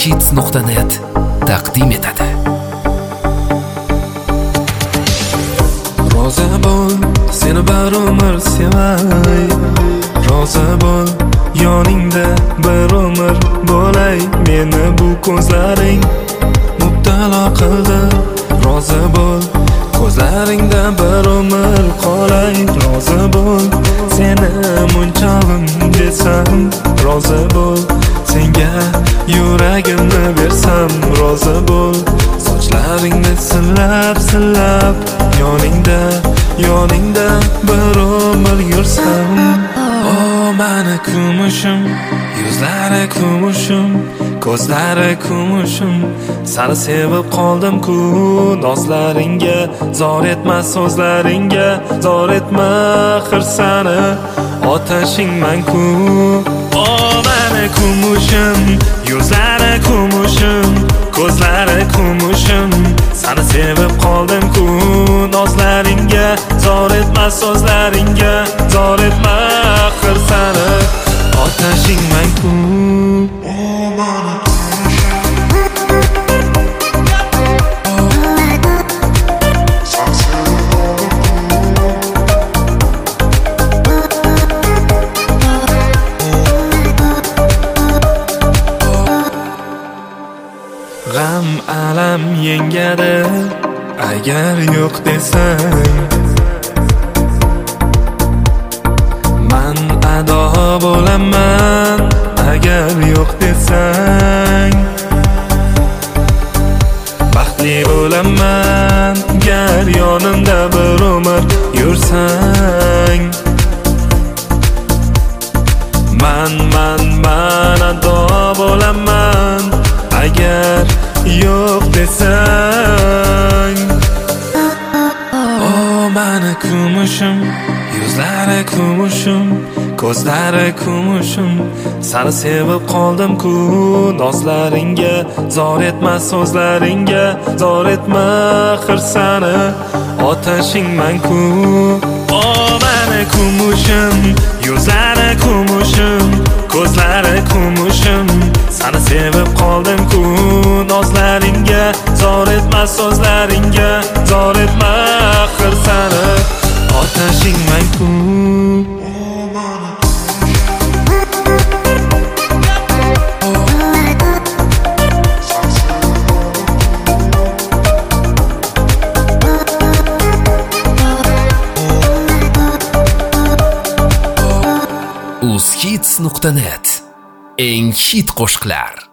enghits.net taqdim etadi. Roza bo'l, seni bir umr sevay. Roza bo'l, yoningda bir umr bo'lay. Meni bu ko'zlaring mubtalo qildi. Roza bo'l, ko'zlaringda bir umr qolay. Roza bo'l, seni munchog'im desam. Roza bo'l, senga yuragimni bersam. Roza bo'l, sochlaringni silab yoningda bir umr yursam. O mani kumushim, yuzlari kumushim, ko'zlari kumushim. Seni sevib qoldim-ku, nozlaringga zor etma, so'zlaringga zor etma, xirsani otashingman-ku. O mani kumushim, yuzlari kumushim, ko'zlari kumushim. Seni sevib qoldim-ku, nozlaringga zor etma, so'zlaringga zor etma, xirsani otashingman-ku. G'am alam yengadi agar yo'q desang. Man ado bo'laman agar yo'q desang. Baxtli bo'laman gar yonimda bir umr yursang. Man ado bo'laman agar yo'q desang. O mani kumushim, yuzlari kumushim, ko'zlari kumushim. Seni sevib qoldim-ku, nozlaringga zor etma, so'zlaringga zor etma, xirsani otashingman-ku. O mani kumushim, yuzlari kumushim, ko'zlari kumushim. Seni sevib qoldim-ku, nozlaringga zor etma, so'zlaringga zor etma, xirsani otashingman-ku. enghits.net eng hit qo'shiqlar.